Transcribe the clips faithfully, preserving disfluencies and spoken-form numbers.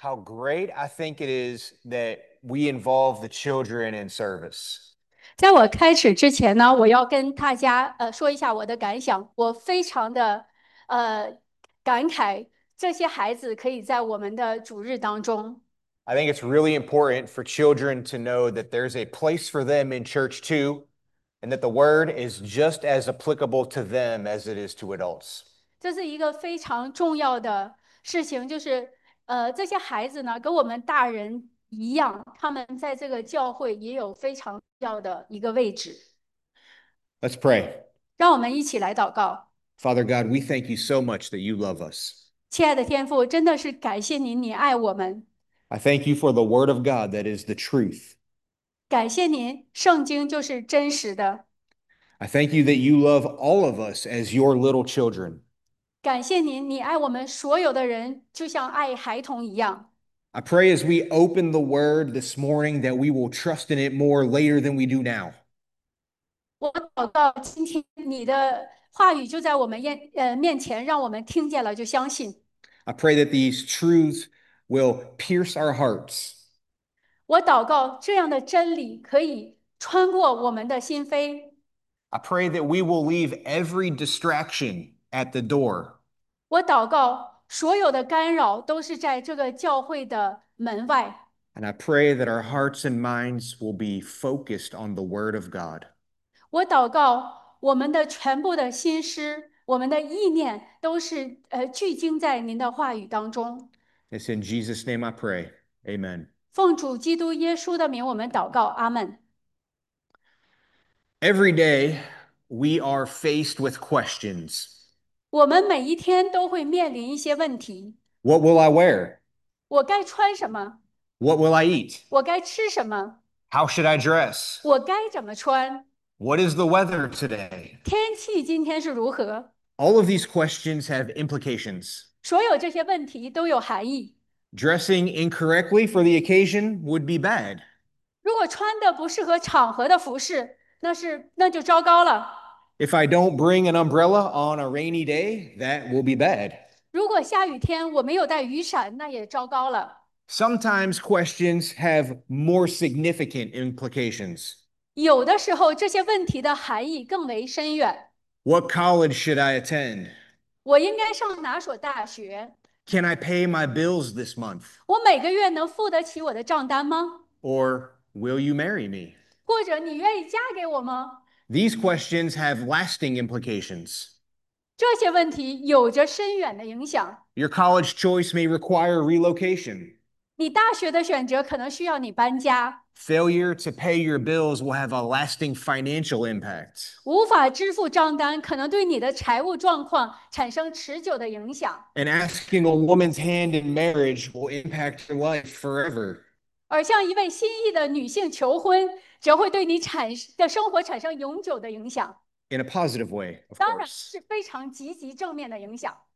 how great I think it is that we involve the children in service. 在我开始之前呢，我要跟大家呃说一下我的感想。我非常的呃感慨，这些孩子可以在我们的主日当中。 I think it's really important for children to know that there's a place for them in church too, and that the word is just as applicable to them as it is to adults. 这是一个非常重要的事情，就是呃这些孩子呢跟我们大人一样，他们在这个教会也有非常重要的一个位置。 Let's pray. 让我们一起来祷告。 Father God, we thank you so much that you love us. 亲爱的天父，真的是感谢您，你爱我们。 I thank you for the word of God that is the truth. 感谢您，圣经就是真实的。 I thank you that you love all of us as your little children. 感谢您，你爱我们所有的人，就像爱孩童一样。 I pray as we open the word this morning that we will trust in it more later than we do now. 我祷告，今天你的话语就在我们面呃面前，让我们听见了就相信。 I pray that these truths will pierce our hearts. 我祷告，这样的真理可以穿过我们的心扉。 I pray that we will leave every distraction at the door. 我祷告，所有的干扰都是在这个教会的门外。 And I pray that our hearts and minds will be focused on the word of God. 我祷告，我们的全部的心思，我们的意念都是呃聚精在您的话语当中。 It's in Jesus' name I pray. Amen. 奉主基督耶稣的名，我们祷告，阿门。 Every day we are faced with questions. 我们每一天都会面临一些问题： What will I wear? 我该穿什么？ What will I eat? 我该吃什么？ How should I dress? 我该怎么穿？ What is the weather today? 天气今天是如何？ All of these questions have implications. 所有这些问题都有含义。 Dressing incorrectly for the occasion would be bad. 如果穿的不适合场合的服饰，那是那就糟糕了。 If I don't bring an umbrella on a rainy day, that will be bad. 如果下雨天我没有带雨伞，那也糟糕了。 Sometimes questions have more significant implications. 有的时候，这些问题的含义更为深远。 What college should I attend? 我应该上哪所大学？ Can I pay my bills this month? 我每个月能付得起我的账单吗？ Or will you marry me? 或者你愿意嫁给我吗？ These questions have lasting implications. 这些问题有着深远的影响。 Your college choice may require relocation. 你大学的选择可能需要你搬家， Failure to pay your bills will have a lasting financial impact. 无法支付账单可能对你的财务状况产生持久的影响。 And asking a woman's hand in marriage will impact your life forever. 而向一位心仪的女性求婚，则会对你产的生活产生永久的影响。 In a positive way, of 当然 course. 是非常积极正面的影响。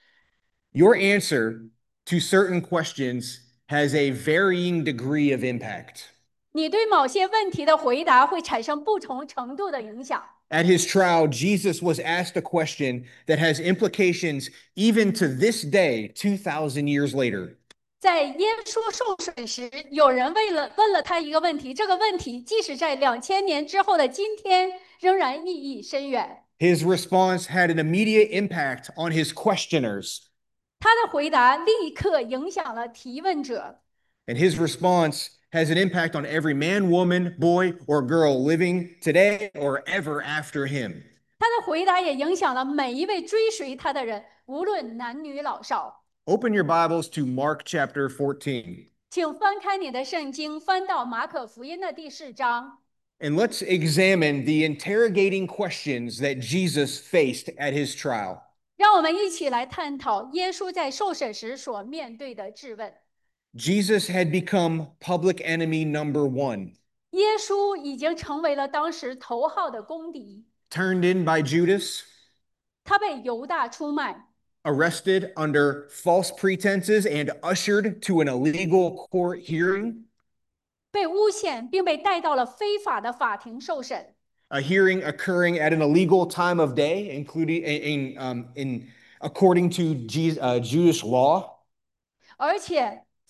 Your answer to certain questions has a varying degree of impact. 你对某些问题的回答会产生不同程度的影响。 At his trial, Jesus was asked a question that has implications even to this day, two thousand years later. 在耶稣受审时，有人为了问了他一个问题，这个问题即使在两千年之后的今天，仍然意义深远。 His response had an immediate impact on his questioners. 他的回答立刻影响了提问者， And his response has an impact on every man, woman, boy, or girl living today or ever after him. 他的回答也影响了每一位追随他的人，无论男女老少。 Open your Bibles to Mark chapter fourteen. 请翻开你的圣经，翻到马可福音的第四章。 And let's examine the interrogating questions that Jesus faced at his trial. 让我们一起来探讨耶稣在受审时所面对的质问。 Jesus had become public enemy number one. 耶稣已经成为了当时头号的公敌， Turned in by Judas, 他被犹大出卖， arrested under false pretenses, and ushered to an illegal court hearing. 被诬陷，并被带到了非法的法庭受审。 A hearing occurring at an illegal time of day, including in, in, um, in according to Jesus, uh, Jewish law. 而且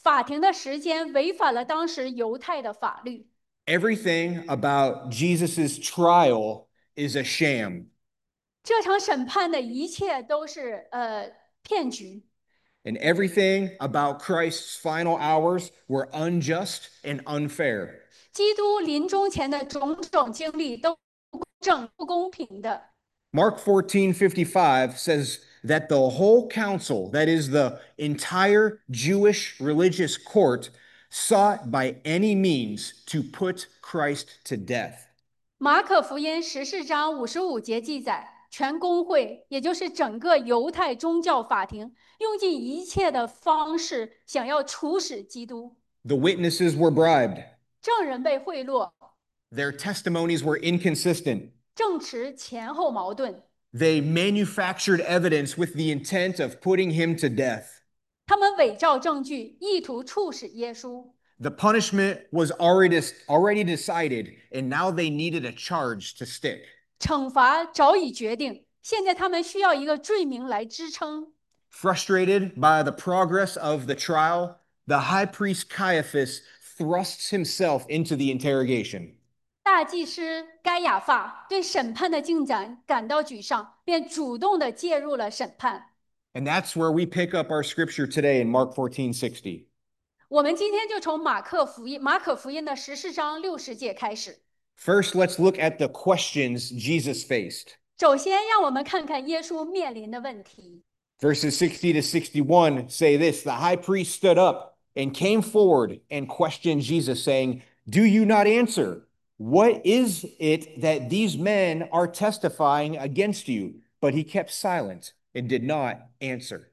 法庭的时间违反了当时犹太的法律。 Everything about Jesus's trial is a sham. 这场审判的一切都是呃骗局。 And everything about Christ's final hours were unjust and unfair. 基督临终前的种种经历都不公正、不公平的。 Mark fourteen fifty-five says that the whole council, that is the entire Jewish religious court, sought by any means to put Christ to death. 马可福音十四章五十五节记载，全公会，也就是整个犹太宗教法庭，用尽一切的方式想要处死基督。 The witnesses were bribed. 证人被贿赂， Their testimonies were inconsistent. 证词前后矛盾。 They manufactured evidence with the intent of putting him to death. 他们伪造证据，意图处死耶稣。 The punishment was already, already decided, and now they needed a charge to stick. 惩罚早已决定，现在他们需要一个罪名来支撑。 Frustrated by the progress of the trial, the high priest Caiaphas thrusts himself into the interrogation. 大祭司该亚法对审判的进展感到沮丧，便主动的介入了审判。 And that's where we pick up our scripture today in Mark fourteen sixty. 我们今天就从马可福音马可福音的十四章六十节开始。 First, let's look at the questions Jesus faced. 首先，让我们看看耶稣面临的问题。 Verses sixty to sixty-one say this: The high priest stood up and came forward and questioned Jesus, saying, Do you not answer? What is it that these men are testifying against you? But he kept silent and did not answer.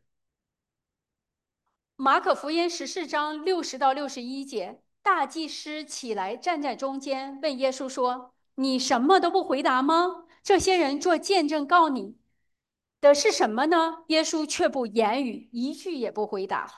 马可福音十四章六十到六十一节，大祭司起来站在中间，问耶稣说：“你什么都不回答吗？这些人做见证告你的是什么呢？”耶稣却不言语，一句也不回答。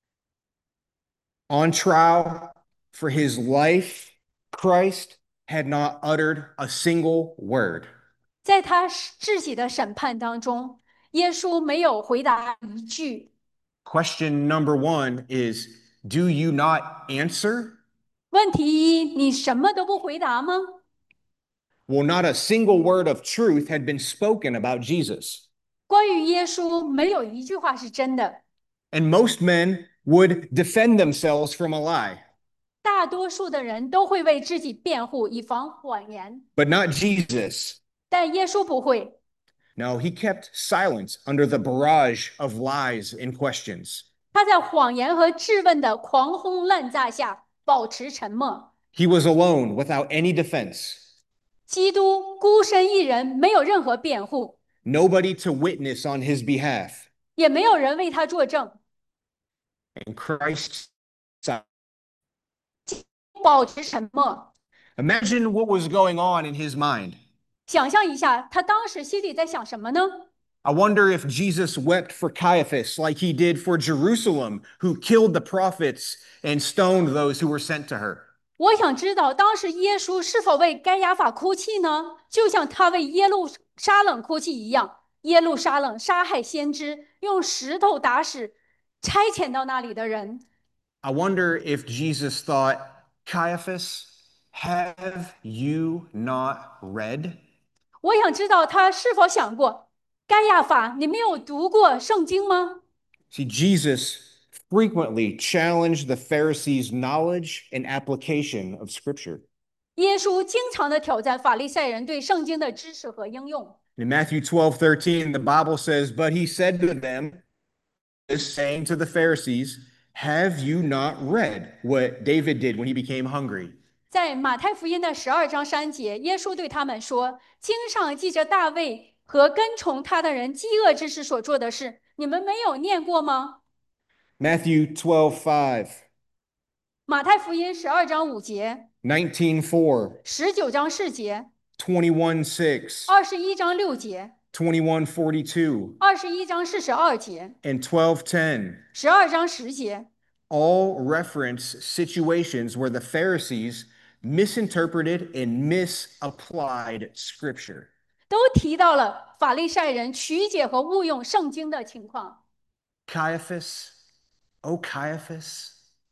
On trial for his life, Christ had not uttered a single word. 在他自己的审判当中，耶稣没有回答一句。 Question number one is, Do you not answer? 问题一：你什么都不回答吗？ Well, not a single word of truth had been spoken about Jesus. 关于耶稣，没有一句话是真的。 And most men would defend themselves from a lie. 大多数的人都会为自己辩护，以防谎言， But not Jesus. 但耶稣不会。 No, he kept silent under the barrage of lies and questions. 他在谎言和质问的狂轰滥炸下保持沉默。 He was alone without any defense, 基督孤身一人，没有任何辩护， nobody to witness on his behalf. 也没有人为他作证， And Christ silent. 保持沉默。 Imagine what was going on in his mind. 想象一下，他当时心里在想什么呢？ I wonder if Jesus wept for Caiaphas like he did for Jerusalem, who killed the prophets and stoned those who were sent to her. 我想知道，当时耶稣是否为该亚法哭泣呢？就像他为耶路撒冷哭泣一样。耶路撒冷杀害先知，用石头打死差遣到那里的人。 I wonder if Jesus thought, Caiaphas, have you not read? 我想知道他是否想过，该亚法，你没有读过圣经吗？ See, Jesus frequently challenged the Pharisees' knowledge and application of Scripture. 耶稣经常的挑战法利赛人对圣经的知识和应用。 In Matthew twelve thirteen, the Bible says, But he said to them, saying to the Pharisees, Have you not read what David did when he became hungry? 在马太福音的十二章三节，耶稣对他们说：“经上记着大卫和跟从他的人饥饿之时所做的事，你们没有念过吗？” Matthew twelve five, 马太福音十二章五节、 nineteen four, 十九章四节、 twenty-one six, 二十一章六节、 twenty-one forty-two, 二十一章四十二节、 and twelve ten. 十二章十节， All reference situations where the Pharisees misinterpreted and misapplied Scripture. 都提到了法利赛人曲解和误用圣经的情况。 Caiaphas, oh Caiaphas,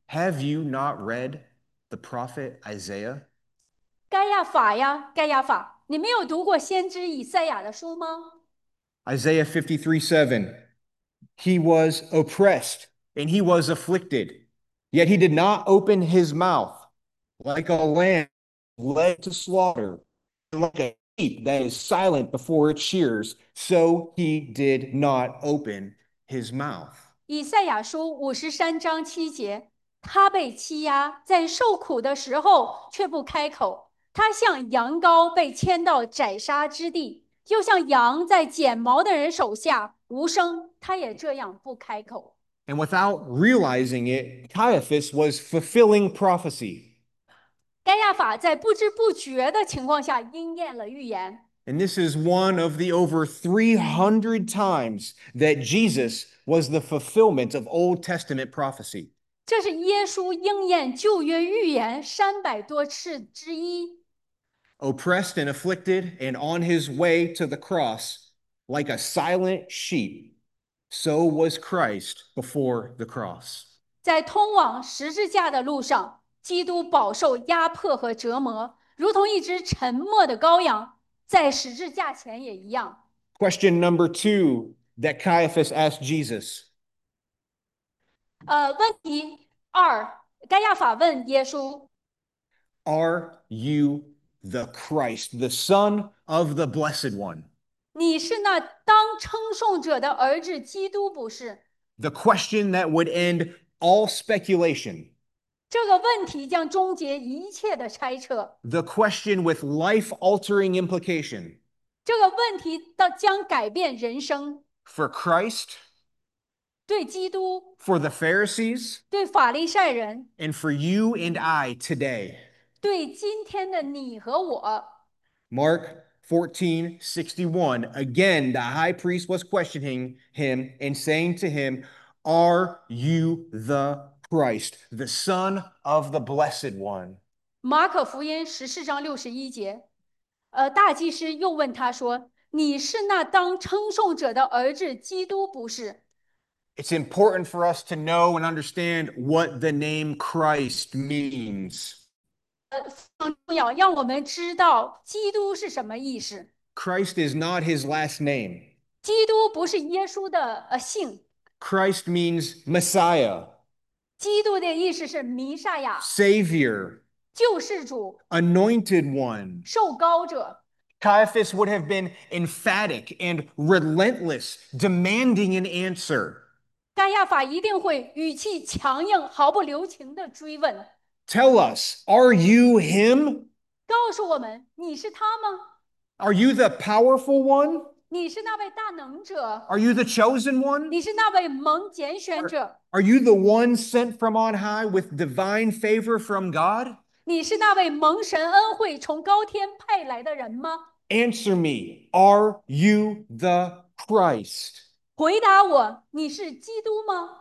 Have you not read the prophet Isaiah? 该亚法呀，该亚法，你没有读过先知以赛亚的书吗？ Isaiah fifty-three seven. He was oppressed and he was afflicted, yet he did not open his mouth. Like a lamb led to slaughter, like a sheep that is silent before its shears, so he did not open his mouth. 以赛亚书五十三章七节，他被欺压，在受苦的时候却不开口。他像羊羔被牵到宰杀之地，又像羊在剪毛的人手下无声，他也这样不开口。 And without realizing it, Caiaphas was fulfilling prophecy. 该亚法在不知不觉的情况下应验了预言。 And this is one of the over three hundred times that Jesus was the fulfillment of Old Testament prophecy. 这是耶稣应验旧约预言三百多次之一。 Oppressed and afflicted and on his way to the cross, like a silent sheep, so was Christ before the cross. 在通往十字架的路上，基督饱受压迫和折磨，如同一只沉默的羔羊，在十字架前也一样。 Question number two that Caiaphas asked Jesus. 呃，问题二，该亚法问耶稣 Are you the Christ, the Son of the Blessed One?：“ 你是那当称颂者的儿子基督不是？” The question that would end all speculation. 这个问题将终结一切的猜测。 The question with life-altering implication. 这个问题到将改变人生。 For Christ, 对基督， for the Pharisees, 对法利赛人， and for you and I today. 对今天的你和我。 Mark fourteen sixty-one. Again, the high priest was questioning him and saying to him, Are you the Christ, the Son of the Blessed One? 马可福音十四章六十一节，呃，大祭司又问他说：“你是那当称颂者的儿子基督不是？” It's important for us to know and understand what the name Christ means. 很重要，让我们知道基督是什么意思。 Christ is not his last name. 基督不是耶稣的呃姓， Christ means Messiah, 基督的意思是弥赛亚、 Savior, 救世主、 Anointed One. 受膏者。 Caiaphas would have been emphatic and relentless, demanding an answer. 该亚法一定会语气强硬、毫不留情地追问， Tell us, are you him? 告诉我们你是他吗？ Are you the powerful one? 你是那位大能者， Are you the chosen one? 你是那位蒙拣选者， Are you the one sent from on high with divine favor from God? 你是那位蒙神恩惠从高天派来的人吗？ Answer me, are you the Christ? 回答我，你是基督吗？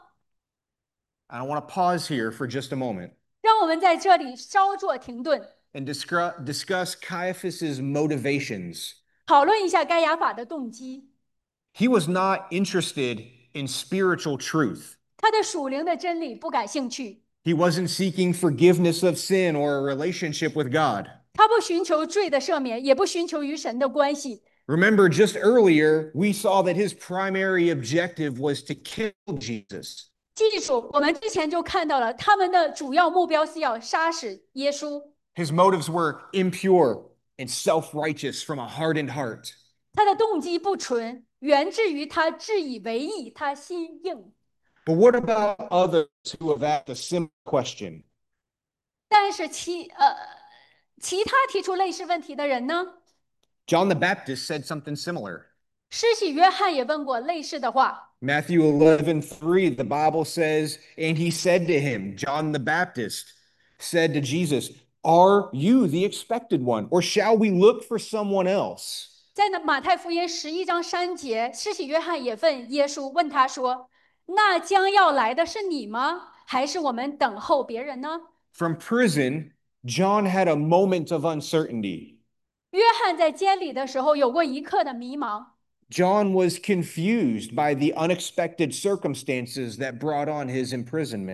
I want to pause here for just a moment 让我们在这里稍作停顿， and discuss, discuss Caiaphas's motivations. 讨论一下该亚法的动机。 He was not interested in spiritual truth. 他对属灵的真理不感兴趣， He wasn't seeking forgiveness of sin or a relationship with God. 他不寻求罪的赦免，也不寻求与神的关系。 Remember, just earlier, we saw that his primary objective was to kill Jesus. 记住，我们之前就看到了，他们的主要目标是要杀死耶稣。 His motives were impure and self-righteous from a hardened heart. 他的动机不纯，源自于他自以为意，他心硬。 But what about others who have asked a similar question? 但是其呃其他提出类似问题的人呢？ John the Baptist said something similar. 施洗约翰也问过类似的话。 Matthew eleven three, the Bible says, and he said to him, John the Baptist said to Jesus, Are you the expected one, or shall we look for someone else? 在那马太福音十一章三节，施洗约翰也问耶稣，问他说：“那将要来的是你吗？还是我们等候别人呢？” From prison, John had a moment of uncertainty. 约翰在监里的时候有过一刻的迷茫。 John was confused by the unexpected circumstances that brought on his imprisonment.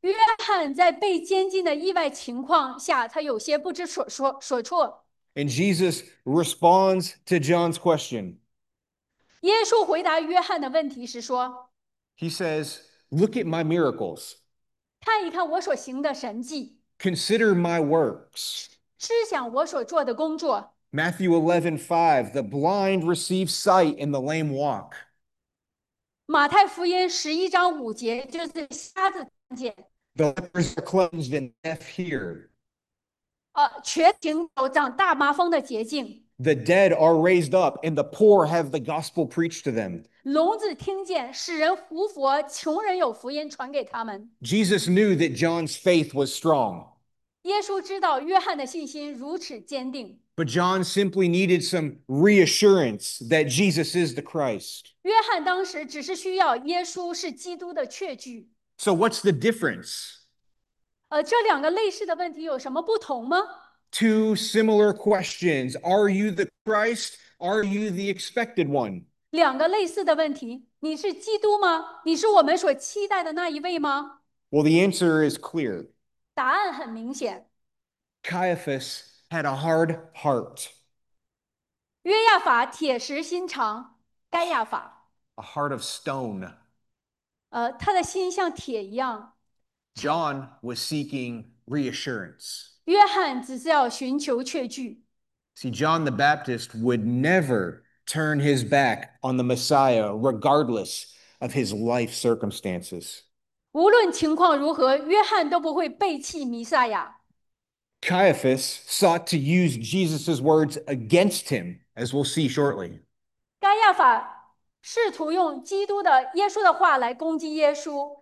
约翰在被监禁的意外情况下，他有些不知所说所措。 And Jesus responds to John's question. 耶稣回答约翰的问题时说 He says, "Look at my miracles. 看一看我所行的神迹， Consider my works." 思想我所做的工作。 Matthew eleven five, the blind receive sight and the lame walk. 马太福音十一章五节就是瞎子看见， The lepers are cleansed and deaf hear. 呃，瘸行走长大麻风的捷径， The dead are raised up and the poor have the gospel preached to them. 聋子听见，使人胡佛，穷人有福音传给他们。 Jesus knew that John's faith was strong, 耶稣知道约翰的信心如此坚定， but John simply needed some reassurance that Jesus is the Christ. 约翰当时只是需要耶稣是基督的确据。 So what's the difference? 呃，这两个类似的问题有什么不同吗？ Two similar questions. Are you the Christ? Are you the expected one? 两个类似的问题，你是基督吗？你是我们所期待的那一位吗？ Well, the answer is clear. 答案很明显， Caiaphas had a hard heart, 约亚法铁石心肠，该亚法， a heart of stone. 呃，他的心像铁一样。 John was seeking reassurance. 约翰只是要寻求确据。 See, John the Baptist would never turn his back on the Messiah, regardless of his life circumstances. 无论情况如何，约翰都不会背弃弥赛亚。 Caiaphas sought to use Jesus' words against him, as we'll see shortly. 该亚法试图用基督的耶稣的话来攻击耶稣。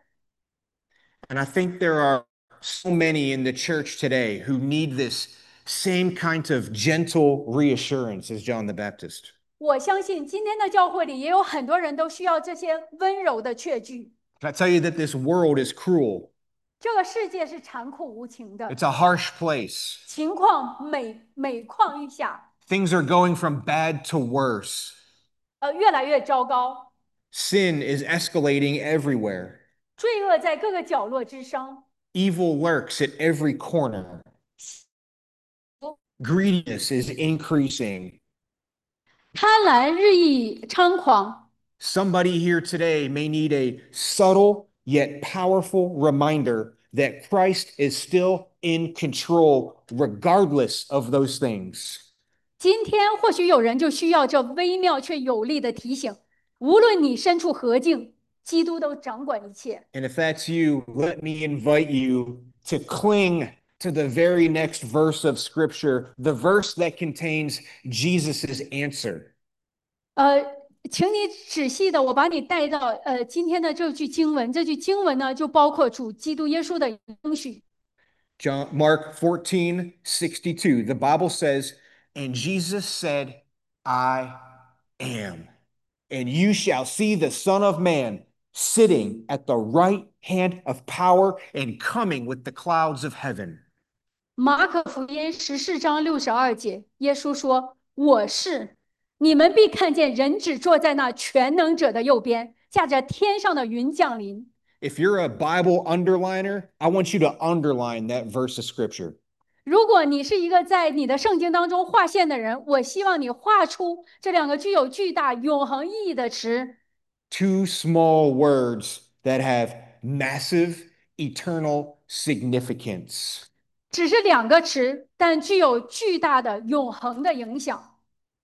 And I think there are so many in the church today who need this same kind of gentle reassurance as John the Baptist. 我相信今天的教会里也有很多人都需要这些温柔的确据。 Can I tell you that this world is cruel? 这个世界是残酷无情的， It's a harsh place. 情况每每况愈下， Things are going from bad to worse. 呃，越来越糟糕， Sin is escalating everywhere. 罪恶在各个角落之生， Evil lurks at every corner. Greediness is increasing. 贪婪日益猖狂。 Somebody here today may need a subtle yet powerful reminder that Christ is still in control, regardless of those things. 今天或许有人就需要这微妙却有力的提醒：无论你身处何境，基督都掌管一切。 And if that's you, let me invite you to cling to the very next verse of Scripture, the verse that contains Jesus' answer. 呃，请你仔细的，我把你带到呃今天的这句经文。这句经文呢，就包括主基督耶稣的应许。 John, Mark fourteen sixty-two, the Bible says, "And Jesus said, I am. And you shall see the Son of Man sitting at the right hand of power and coming with the clouds of heaven." 马可福音十四章六十二节，耶稣说：“我是，你们必看见人只坐在那全能者的右边，驾着天上的云降临。” If you're a Bible underliner, I want you to underline that verse of Scripture. 如果你是一个在你的圣经当中划线的人，我希望你画出这两个具有巨大永恒意义的词。 Two small words that have massive eternal significance. 只是两个词，但具有巨大的永恒的影响。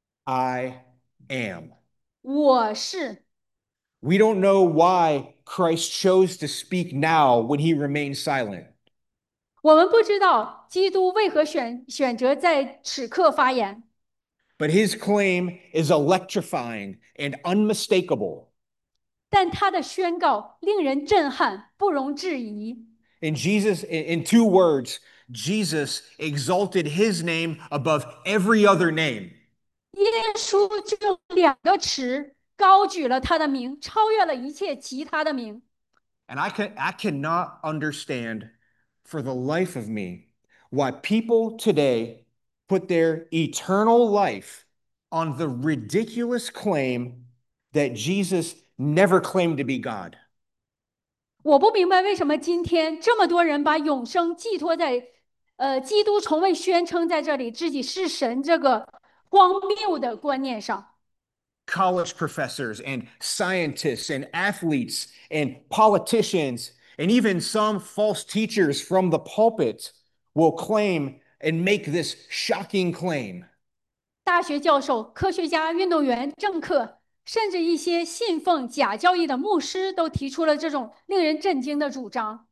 I am. 我是， We don't know why Christ chose to speak now when he remained silent. 我们不知道基督为何选选择在此刻发言， But his claim is electrifying and unmistakable. 但他的宣告令人震撼，不容置疑。 In Jesus, in two words, Jesus exalted his name above every other name. 耶稣就用两个词高举了他的名，超越了一切其他的名。 And I can I cannot understand for the life of me why people today put their eternal life on the ridiculous claim that Jesus never claimed to be God. 我不明白为什么今天这么多人把永生寄托在，呃，基督从未宣称在这里自己是神这个荒谬的观念上。 College professors and scientists and athletes and politicians and even some false teachers from the pulpit will claim and make this shocking claim. 大学教授、科学家、运动员、政客，甚至一些信奉假教义的牧师，都提出了这种令人震惊的主张。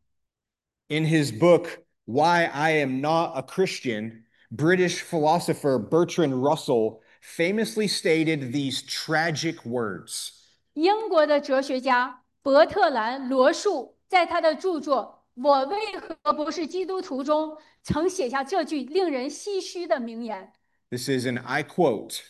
In his book, Why I Am Not a Christian, British philosopher Bertrand Russell famously stated these tragic words. 英国的哲学家伯特兰·罗素在他的著作《我为何不是基督徒》中，曾写下这句令人唏嘘的名言。 This is an I quote.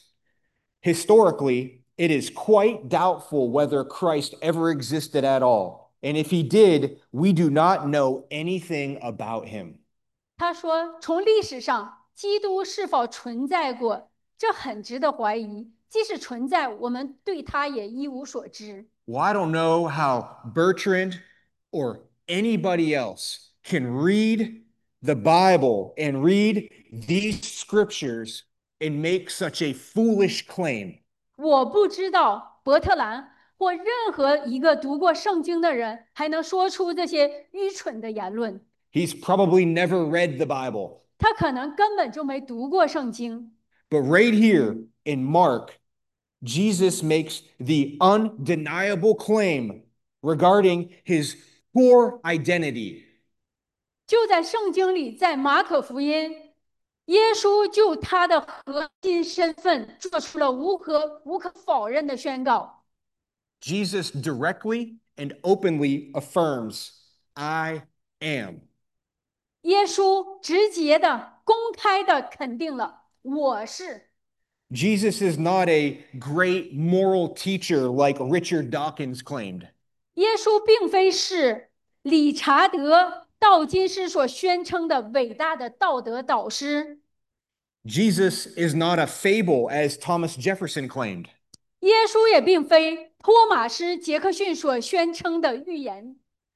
Historically, it is quite doubtful whether Christ ever existed at all. And if he did, we do not know anything about him. 他说：“从历史上，基督是否存在过，这很值得怀疑。即使存在，我们对他也一无所知。” Well, I don't know how Bertrand or anybody else can read the Bible and read these scriptures and make such a foolish claim. 我不知道伯特兰或任何一个读过圣经的人还能说出这些愚蠢的言论。 He's probably never read the Bible. 他可能根本就没读过圣经。 But right here in Mark, Jesus makes the undeniable claim regarding his core identity. 就在圣经里，在马可福音，耶稣就他的核心身份做出了无可无可否认的宣告。 Jesus directly and openly affirms, I am. 耶稣直接的、公开的肯定了我是。 Jesus is not a great moral teacher like Richard Dawkins claimed. 耶稣并非是理查德·道金斯所宣称的伟大的道德导师。 Jesus is not a fable as Thomas Jefferson claimed. 耶稣也并非托马斯·杰克逊所宣称的预言。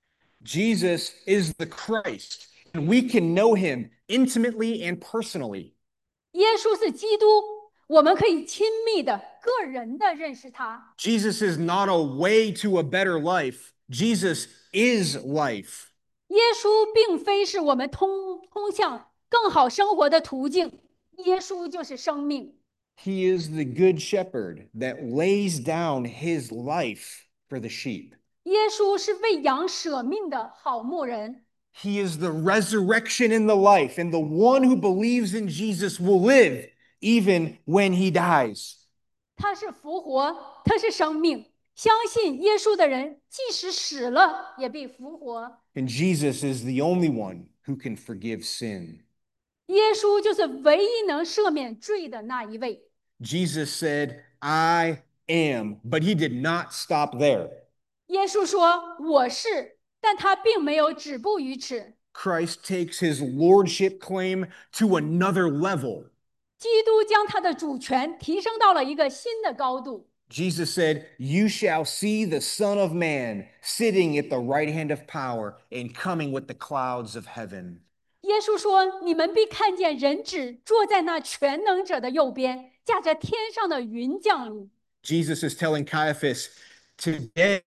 Jesus is the Christ, and we can know him intimately and personally. 耶稣是基督，我们可以亲密的、个人的认识他。 Jesus is not a way to a better life. Jesus is life. 耶稣并非是我们通通向更好生活的途径，耶稣就是生命。 He is the good shepherd that lays down his life for the sheep. 耶稣是为羊舍命的好牧人。 He is the resurrection and the life, and the one who believes in Jesus will live even when he dies. 他是复活，他是生命。相信耶稣的人，即使死了，也必复活。 And Jesus is the only one who can forgive sin. 耶稣就是唯一能赦免罪的那一位。 Jesus said, I am, but he did not stop there. 耶稣说：“我是。”但他并没有止步于此。 Christ takes his lordship claim to another level. 基督将他的主权提升到了一个新的高度。 Jesus said, You shall see the Son of Man sitting at the right hand of power and coming with the clouds of heaven. 耶稣说：“你们必看见人子坐在那全能者的右边，驾着天上的云降临。” Jesus is telling Caiaphas, Today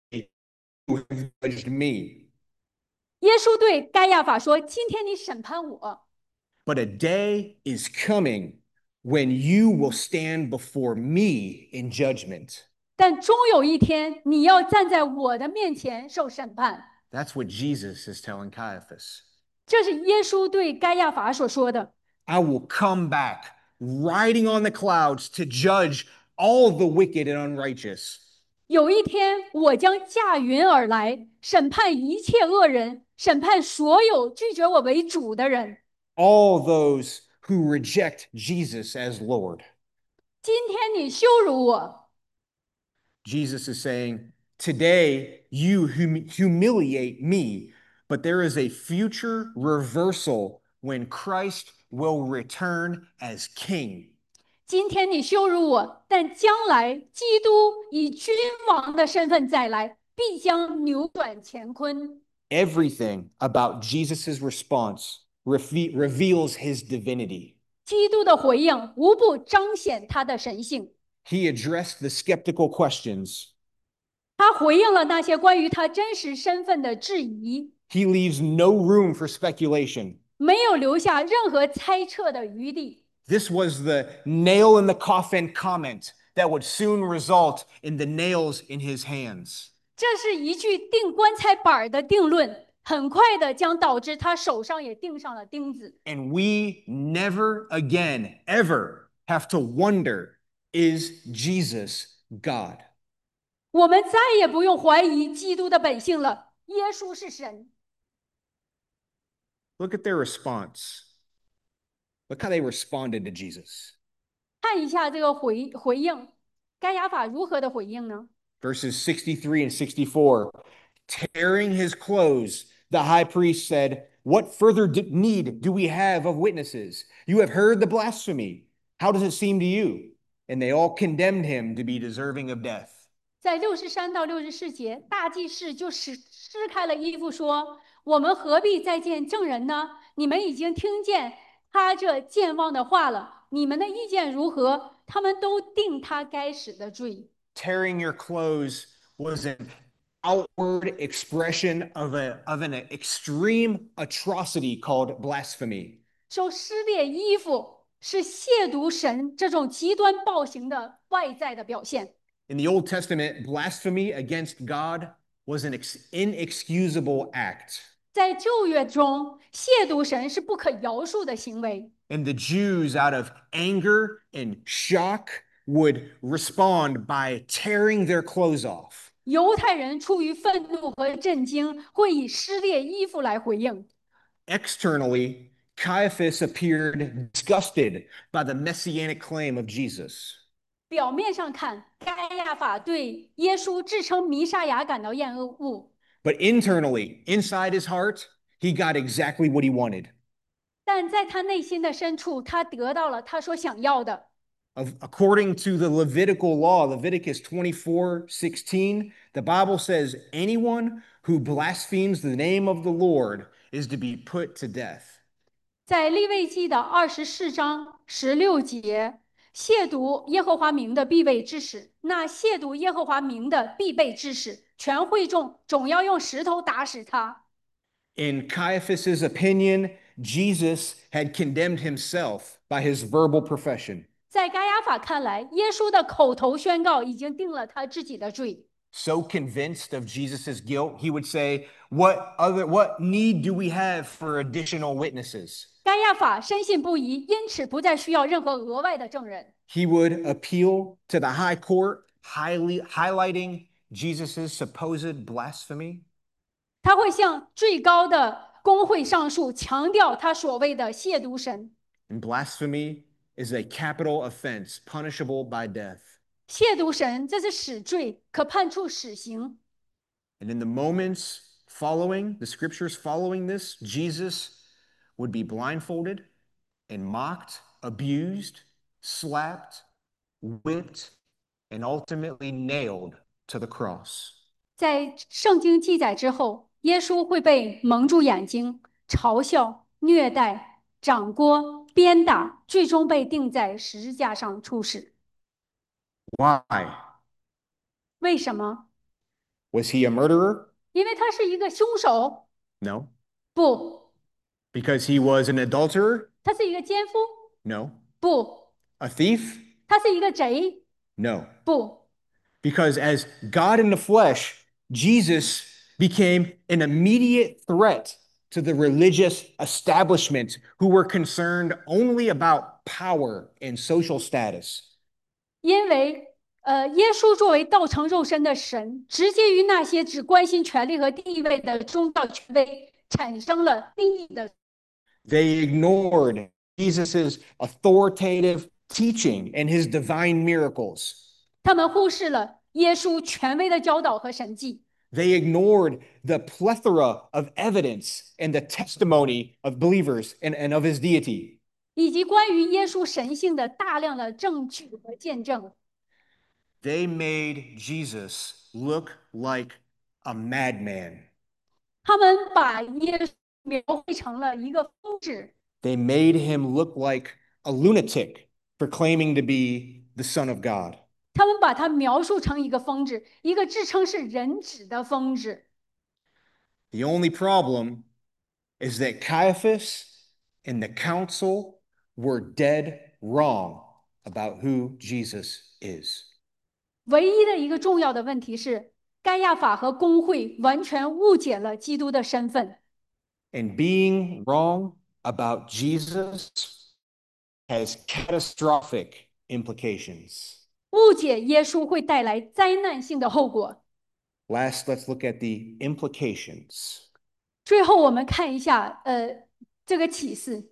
you have judged me. 耶稣对该亚法说：“今天你审判我。” But a day is coming when you will stand before me in judgment. 但终有一天，你要站在我的面前受审判。 That's what Jesus is telling Caiaphas. 这是耶稣对该亚法所说的。 I will come back riding on the clouds to judge all the wicked and unrighteous. 有一天，我将驾云而来，审判一切恶人，审判所有拒绝我为主的人。 All those who reject Jesus as Lord. 今天你羞辱我。 Jesus is saying, Today you hum- humiliate me, but there is a future reversal when Christ will return as king. 今天你羞辱我，但将来基督以君王的身份再来，必将扭转乾坤。 Everything about Jesus' response reve- reveals his divinity. 基督的回应无不彰显他的神性。 He addressed the skeptical questions. 他回应了那些关于他真实身份的质疑， He leaves no room for speculation. 没有留下任何猜测的余地。 This was the nail in the coffin comment that would soon result in the nails in his hands. 这是一句钉棺材板的定论，很快的将导致他手上也钉上了钉子。 And we never again, ever have to wonder, is Jesus God? 我们再也不用怀疑基督的本性了，耶稣是神。 Look at their response. Look how they responded to Jesus. 看一下这个回回应，该亚法如何的回应呢？ Verses sixty-three and sixty-four. Tearing his clothes, the high priest said, What further need do we have of witnesses? You have heard the blasphemy. How does it seem to you? And they all condemned him to be deserving of death. 在六十三到六十四节，大祭司就撕撕开了衣服说：“我们何必再见证人呢？你们已经听见他这健忘的话了，你们的意见如何？他们都定他该死的罪。” Tearing your clothes was an outward expression of, a, of an extreme atrocity called blasphemy. 说撕裂衣服是亵渎神这种极端暴行的外在的表现。 In the Old Testament, blasphemy against God was an inexcusable act. 在旧约中，亵渎神是不可饶恕的行为。 And the Jews, out of anger and shock, would respond by tearing their clothes off. 犹太人出于愤怒和震惊，会以撕裂衣服来回应。 Externally, Caiaphas appeared disgusted by the messianic claim of Jesus. 表面上看，该亚法对耶稣自称弥赛亚感到厌恶， But internally, inside his heart, he got exactly what he wanted. 但在他内心的深处，他得到了他所想要的。 Of, according to the Levitical law, Leviticus twenty-four sixteen, the Bible says anyone who blasphemes the name of the Lord is to be put to death. 在利未记的二十四章十六节，亵渎耶和华名的必被致死。那亵渎耶和华名的必被致死，全会众总要用石头打死他。 In Caiaphas's opinion, Jesus had condemned himself by his verbal profession. 在该亚法看来，耶稣的口头宣告已经定了他自己的罪。 So convinced of Jesus' guilt, he would say, What other what need do we have for additional witnesses? 该亚法深信不疑，因此不再需要任何额外的证人。 He would appeal to the high court, highly highlighting Jesus' supposed blasphemy. 他会向最高的公会上诉，强调他所谓的亵渎神。 And blasphemy is a capital offense punishable by death. 亵渎神，这是死罪，可判处死刑。 And in the moments following, the scriptures following this, Jesus would be blindfolded and mocked, abused, slapped, whipped, and ultimately nailed to the cross. 在圣经记载之后，耶稣会被蒙住眼睛、嘲笑、虐待、掌掴、鞭打，最终被钉在十字架上处死。 Why? 为什么？ Was he a murderer? 因为他是一个凶手？ No. 不， Because he was an adulterer? 他是一个奸夫？ No. 不， A thief? 他是一个贼？ No. 不， Because as God in the flesh, Jesus became an immediate threat to the religious establishment who were concerned only about power and social status. 因为呃，耶稣作为道成肉身的神，直接与那些只关心权力和地位的宗教权威产生了利益的。 They ignored Jesus's authoritative teaching and his divine miracles. 他们忽视了耶稣权威的教导和神迹， They ignored the plethora of evidence and the testimony of believers and, and of his deity. 以及关于耶稣神性的大量的证据和见证。 They made Jesus look like a madman. 他们把耶稣描绘成了一个疯子， They made him look like a lunatic for claiming to be the Son of God. 他们把他描述成一个疯子，一个自称是人子的疯子。 The only problem is that Caiaphas and the council were dead wrong about who Jesus is. 唯一的一个重要的问题是，该亚法和公会完全误解了基督的身份。 And being wrong about Jesus has catastrophic implications. 误解耶稣会带来灾难性的后果。 Last, let's look at the implications. 最后，我们看一下，呃，这个启示。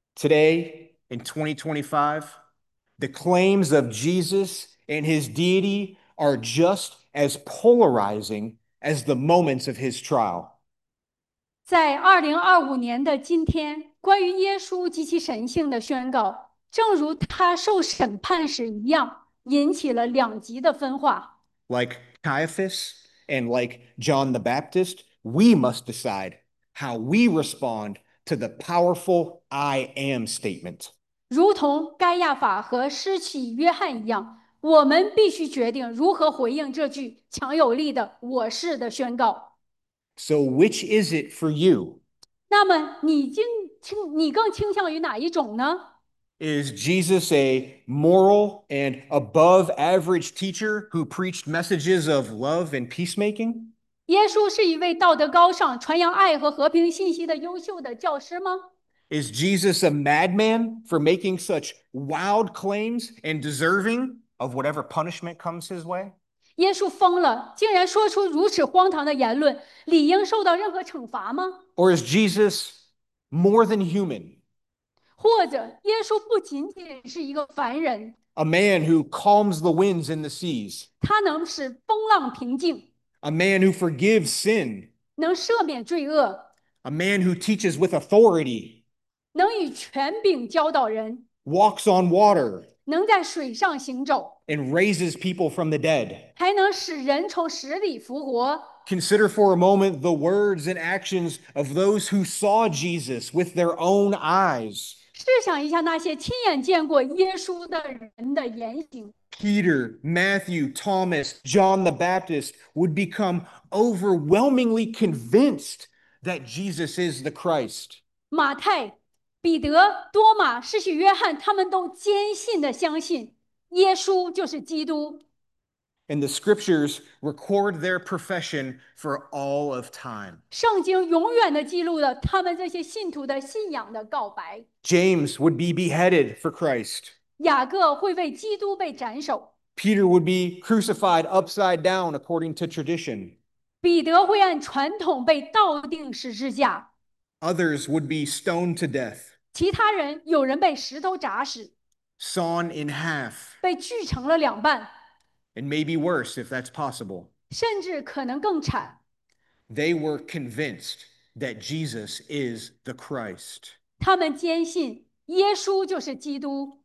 Today, in twenty twenty-five, the claims of Jesus and his deity are just as polarizing as the moments of his trial. 在二零二五年的今天，关于耶稣及其神性的宣告，正如他受审判时一样，引起了两极的分化。 Like Caiaphas and like John the Baptist, we must decide how we respond to the powerful I am statement. 如同该亚法和施洗约翰一样，我们必须决定如何回应这句强有力的“我是”的宣告。 So, which is it for you? 那么你倾倾你更倾向于哪一种呢？ Is Jesus a moral and above average teacher who preached messages of love and peacemaking? 耶稣是一位道德高尚、传扬爱和和平信息的优秀的教师吗？ Is Jesus a madman for making such wild claims and deserving of whatever punishment comes his way? 耶稣疯了，竟然说出如此荒唐的言论，理应受到任何惩罚吗？ Or is Jesus more than human, 或者耶稣不仅仅是一个凡人， a man who calms the winds and the seas, 他能使风浪平静， a man who forgives sin, 能赦免罪恶， a man who teaches with authority, 能以权柄教导人， walks on water, 能在水上行走， and raises people from the dead? 还能使人从死里复活。 Consider for a moment the words and actions of those who saw Jesus with their own eyes. 试想一下那些亲眼见过耶稣的人的言行。 Peter, Matthew, Thomas, John the Baptist would become overwhelmingly convinced that Jesus is the Christ. 马太、彼得、多马、施洗约翰，他们都坚信的相信耶稣就是基督。 And the scriptures record their profession for all of time. 圣经永远的记录了他们这些信徒的信仰的告白。 James would be beheaded for Christ. 雅各会为基督被斩首， Peter would be crucified upside down according to tradition. 彼得会按传统被倒钉十字架， Others would be stoned to death, 其他人有人被石头砸死， sawn in half, 被锯成了两半， and maybe worse if that's possible. 甚至可能更惨。 They were convinced that Jesus is the Christ. 他们坚信耶稣就是基督，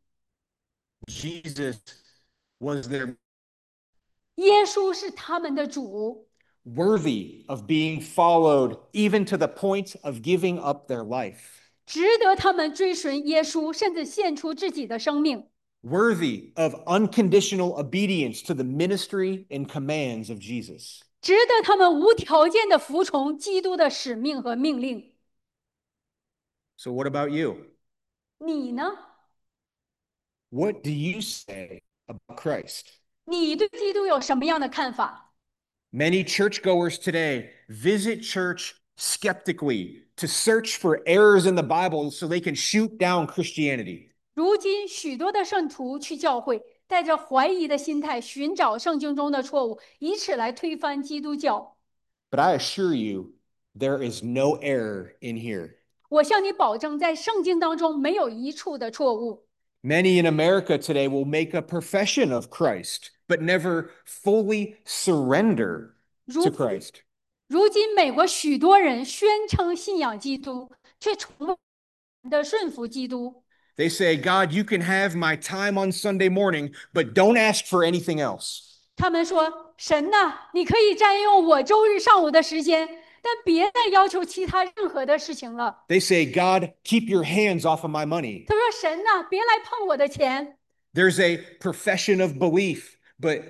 Jesus was their 耶稣是他们的主， worthy of being followed even to the point of giving up their life, 值得他们追随耶稣，甚至献出自己的生命， worthy of unconditional obedience to the ministry and commands of Jesus. 值得他们无条件的服从基督的使命和命令。 So, what about you? 你呢？ What do you say about Christ? 你对基督有什么样的看法？ Many churchgoers today visit church skeptically to search for errors in the Bible so they can shoot down Christianity. 如今，许多的圣徒去教会，带着怀疑的心态寻找圣经中的错误，以此来推翻基督教。 But I assure you, there is no error in here. 我向你保证，在圣经当中没有一处的错误。 Many in America today will make a profession of Christ, but never fully surrender to Christ. 如今，美国许多人宣称信仰基督，却从未的顺服基督。 They say, God, you can have my time on Sunday morning, but don't ask for anything else. 他们说：“神呐，你可以占用我周日上午的时间， 但别再要求其他任何的事情了。 They say, God, keep your hands off of my money. 他说：“神呐，别来碰我的钱。” There's a profession of belief, but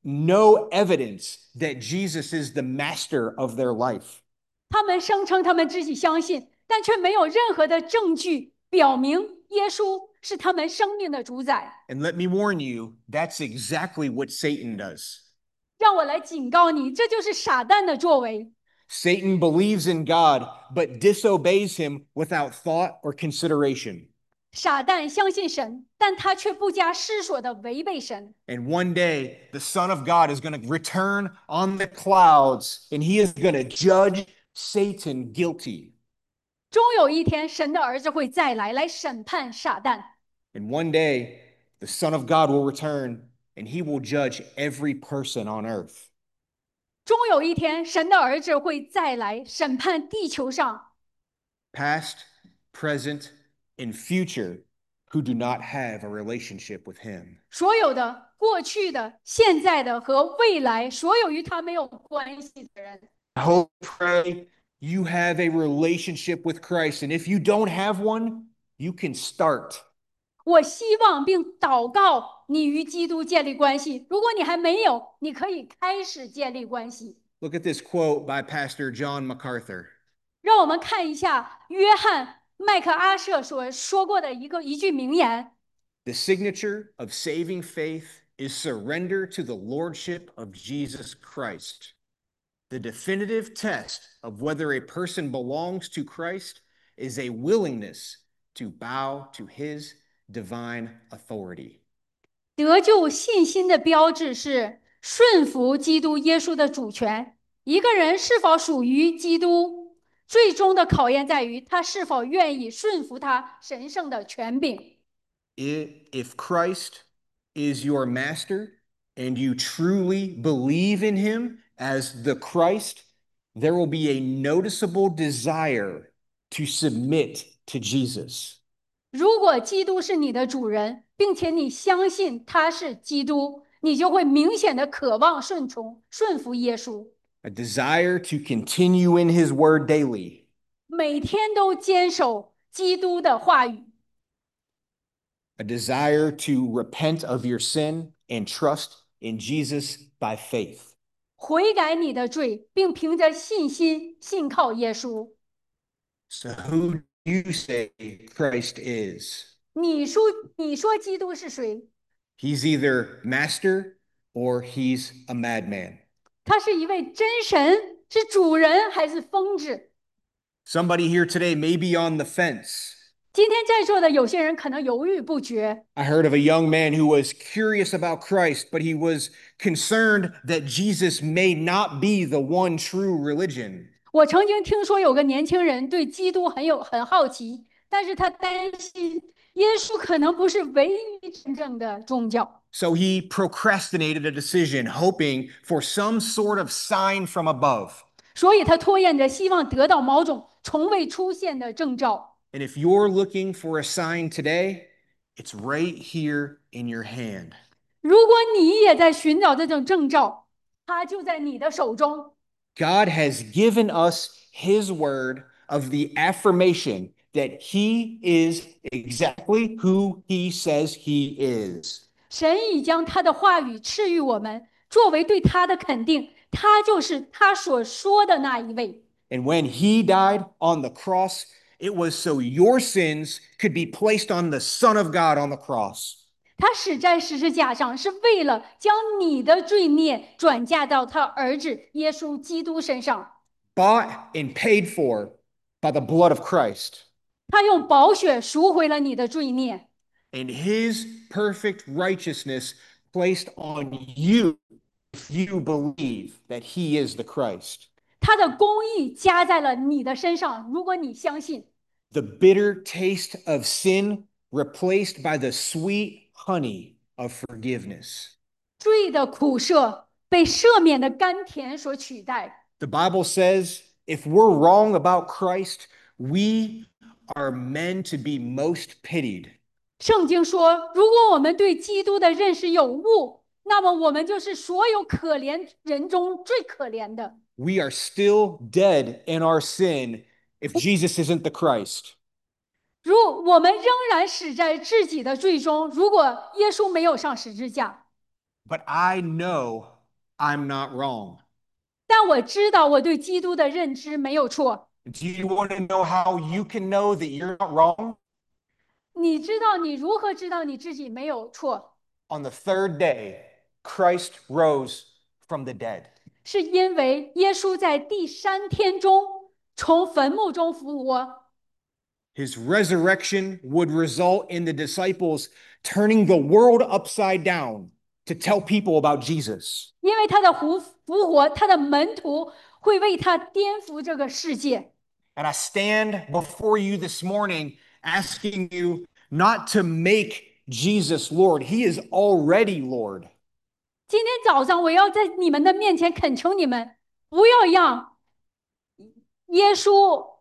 no evidence that Jesus is the master of their life. 他们声称他们自己相信，但却没有任何的证据表明耶稣是他们生命的主宰。 And let me warn you, that's exactly what Satan does. 让我来警告你，这就是撒旦的作为。 Satan believes in God, but disobeys him without thought or consideration. 撒旦相信神，但他却不加思索的违背神。 And one day, the Son of God is going to return on the clouds, and he is going to judge Satan guilty. 终有一天，神的儿子会再来，来审判撒旦。 And one day, the Son of God will return, and he will judge every person on earth. 终有一天，神的儿子会再来审判地球上 Past, present, and future who do not have a relationship with him. 所有的过去的、现在的和未来，所有与他没有关系的人。 I hope, pray you have a relationship with Christ. And if you don't have one, you can start. 我希望并祷告你与基督建立关系。如果你还没有，你可以开始建立关系。 Look at this quote by Pastor John MacArthur. 让我们看一下约翰麦克阿瑟所说过的一个一句名言。 The signature of saving faith is surrender to the lordship of Jesus Christ. The definitive test of whether a person belongs to Christ is a willingness to bow to his divine authority. 得救信心的标志是顺服基督耶稣的主权。一个人是否属于基督，最终的考验在于他是否愿意顺服他神圣的权柄。 If Christ is your master and you truly believe in him as the Christ, there will be a noticeable desire to submit to Jesus. 如果基督是你的主人，并且你相信他是基督，你就会明显的渴望顺从、顺服耶稣。 A desire to continue in his word daily. 每天都坚守基督的话语。 A desire to repent of your sin and trust in Jesus by faith. 悔改你的罪，并凭着信心信靠耶稣。 So who do you say Christ is? 你说，你说基督是谁？ He's either master or he's a madman. 他是一位真神，是主人还是疯子？ Somebody here today may be on the fence. 今天在座的有些人可能犹豫不决。 I heard of a young man who was curious about Christ, but he was concerned that Jesus may not be the one true religion. 我曾经听说有个年轻人对基督很有很好奇，但是他担心耶稣可能不是唯一真正的宗教。 So he procrastinated a decision, hoping for some sort of sign from above. 所以他拖延着，希望得到某种从未出现的征兆。 And if you're looking for a sign today, it's right here in your hand. 如果你也在寻找这种征兆，它就在你的手中。 God has given us his word of the affirmation that he is exactly who he says he is. 神已将他的话语赐予我们，作为对他的肯定，他就是他所说的那一位。 And when he died on the cross, it was so your sins could be placed on the Son of God on the cross. 他死在十字架上，是为了将你的罪孽转嫁到他儿子耶稣基督身上。 Bought and paid for by the blood of Christ. 他用宝血赎回了你的罪孽， And his perfect righteousness placed on you if you believe that he is the Christ. 他的公义加在了你的身上。如果你相信， The bitter taste of sin replaced by the sweet honey of forgiveness. 罪的苦涩被赦免的甘甜所取代。 The Bible says if we're wrong about Christ, we are men to be most pitied. 圣经说，如果我们对基督的认识有误， 那么我们就是所有可怜人中最可怜的。 We are still dead in our sin if Jesus isn't the Christ. 如我们仍然死在自己的罪中，如果耶稣没有上十字架， But I know I'm not wrong. 但我知道我对基督的认知没有错。 Do you want to know how you can know that you're not wrong? 你知道你如何知道你自己没有错？ On the third day, Christ rose from the dead. 是因为耶稣在第三天中从坟墓中复活。 His resurrection would result in the disciples turning the world upside down to tell people about Jesus. 因为他的复复活，他的门徒会为他颠覆这个世界。 And I stand before you this morning asking you not to make Jesus Lord. He is already Lord. 今天早上我要在你们的面前恳求你们，不要让耶稣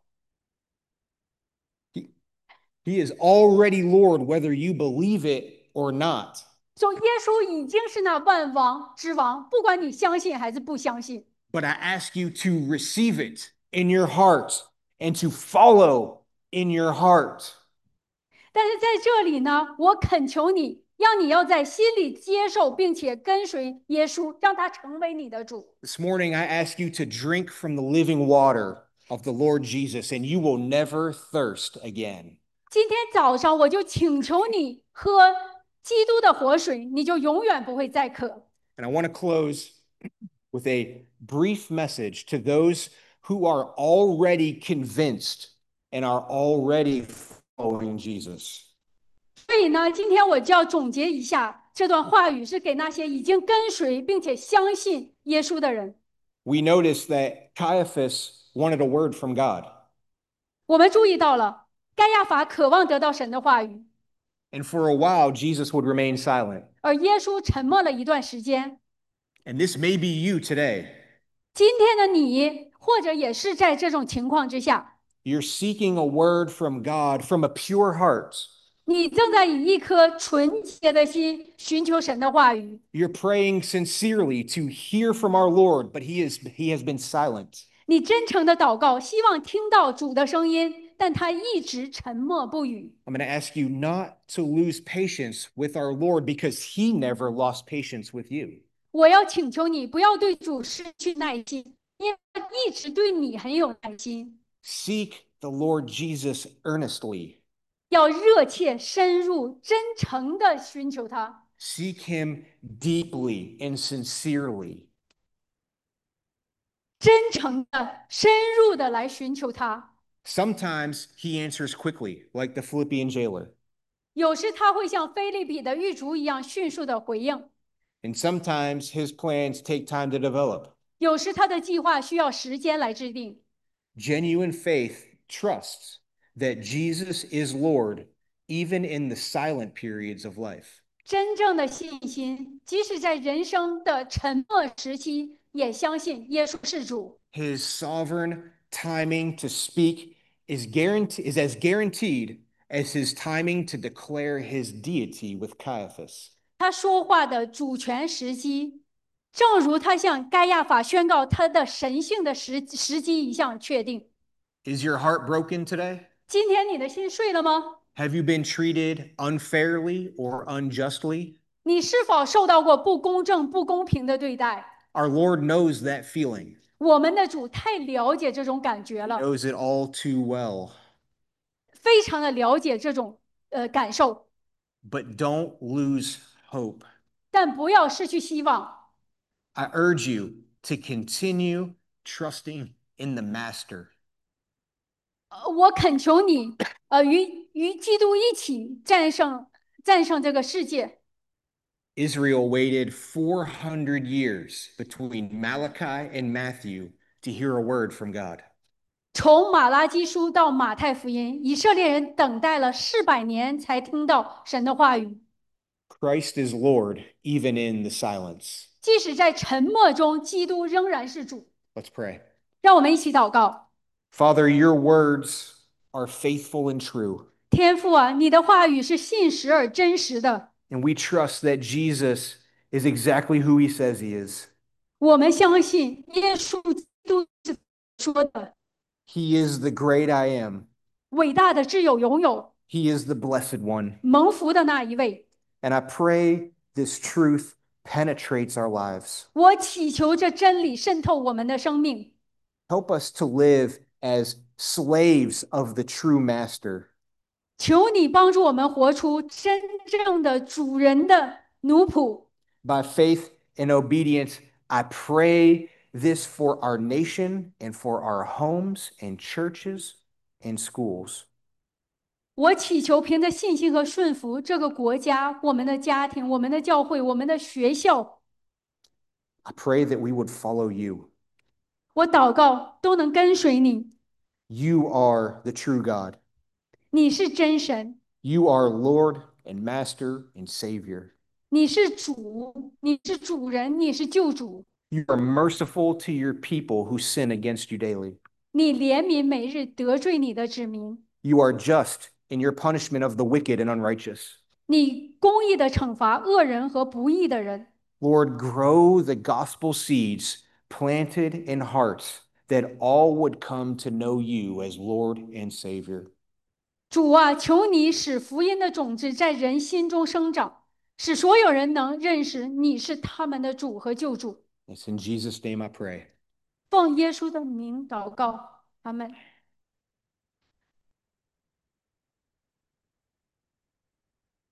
He, he is already Lord, whether you believe it or not. 说耶稣已经是那万王之王，不管你相信还是不相信。 But I ask you to receive it in your heart and to follow in your heart. 但是在这里呢，我恳求你，让你要在心里接受，并且跟随耶稣，让他成为你的主。 This morning, I ask you to drink from the living water of the Lord Jesus, and you will never thirst again. 今天早上我就请求你喝基督的活水，你就永远不会再渴。 And I want to close with a brief message to those who are already convinced and are already following Jesus. 所以呢，今天我就要总结一下这段话语，是给那些已经跟随并且相信耶稣的人。 We notice that Caiaphas wanted a word from God. 我们注意到了，该亚法渴望得到神的话语， And for a while, Jesus would remain silent. 而耶稣沉默了一段时间。 And this may be you today. 今天的你，或者也是在这种情况之下， You're seeking a word from God from a pure heart. 你正在以一颗纯洁的心寻求神的话语。 You're praying sincerely to hear from our Lord, but he is he has been silent. 你真诚的祷告，希望听到主的声音，但他一直沉默不语。 I'm going to ask you not to lose patience with our Lord because he never lost patience with you. 我要请求你不要对主失去耐心，因为他一直对你很有耐心。 Seek the Lord Jesus earnestly. 要热切、深入、真诚的寻求他， Seek him deeply and sincerely. 真诚的、深入的来寻求他。 Sometimes he answers quickly, like the Philippian jailer. 有时他会像菲利比的狱卒一样迅速的回应， And sometimes his plans take time to develop. 有时他的计划需要时间来制定。 Genuine faith trusts that Jesus is Lord, even in the silent periods of life. 真正的信心，即使在人生的沉默时期，也相信耶稣是主。 His sovereign timing to speak is guarantee is as guaranteed as his timing to declare his deity with Caiaphas. 他说话的主权时机，正如他向该亚法宣告他的神性的时时机一样确定。 Is your heart broken today? 今天你的心碎了吗？ Have you been treated unfairly or unjustly? 你是否受到过不公正、不公平的对待？ Our Lord knows that feeling. 我们的主太了解这种感觉 He 了， knows it all too well. 非常的了解这种呃感受， But don't lose hope. 但不要失去希望。 I urge you to continue trusting in the Master. 呃我恳求你，呃，与与基督一起战胜战胜这个世界。 Israel waited four hundred years between Malachi and Matthew to hear a word from God. 从马拉基书到马太福音，以色列人等待了四百年才听到神的话语。 Christ is Lord, even in the silence. 即使在沉默中，基督仍然是主。 Let's pray. 让我们一起祷告。 Father, your words are faithful and true, 天父啊，你的话语是信实而真实的。 and we trust that Jesus is exactly who he says he is. 我们相信耶稣基督是说的 He is the great I am. 伟大的挚友拥有 He is the blessed one. 蒙福的那一位。 And I pray this truth penetrates our lives. 我祈求这真理渗透我们的生命， Help us to live as slaves of the true master. 求你帮助我们活出真正的主人的奴仆。 By faith and obedience, I pray this for our nation and for our homes and churches and schools. 我祈求凭着信心和顺服，这个国家、我们的家庭、我们的教会、我们的学校， I pray that we would follow you. 我祷告都能跟随你。 You are the true God. 你是真神， You are Lord and Master and Savior. 你是主，你是主人，你是救主。 You are merciful to your people who sin against you daily. 你怜悯每日得罪你的子民， You are just in your punishment of the wicked and unrighteous. 你公义的惩罚恶人和不义的人。 Lord, grow the gospel seeds planted in hearts that all would come to know you as Lord and Savior. 主啊，求你使福音的种子在人心中生长，使所有人能认识你是他们的主和救主。 It's in Jesus' name I pray. 奉耶稣的名祷告，阿门。